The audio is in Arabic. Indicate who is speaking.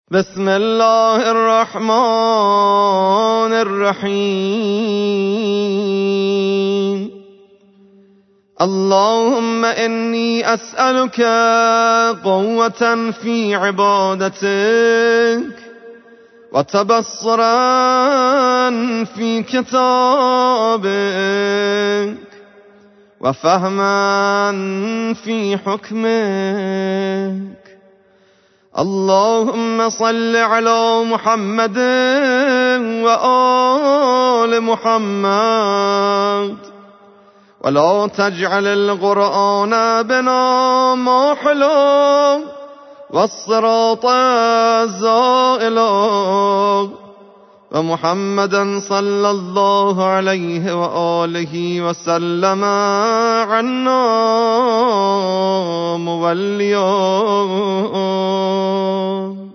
Speaker 1: بسم الله الرحمن الرحيم. اللهم إني أسألك قوة في عبادتك، وتبصرا في كتابك، وفهما في حكمك. اللهم صل على محمد وآل محمد، ولا تجعل القرآن بنا ماحلا والصراط زائلا، ومحمدا صلى الله عليه وآله وسلم عنا موليا.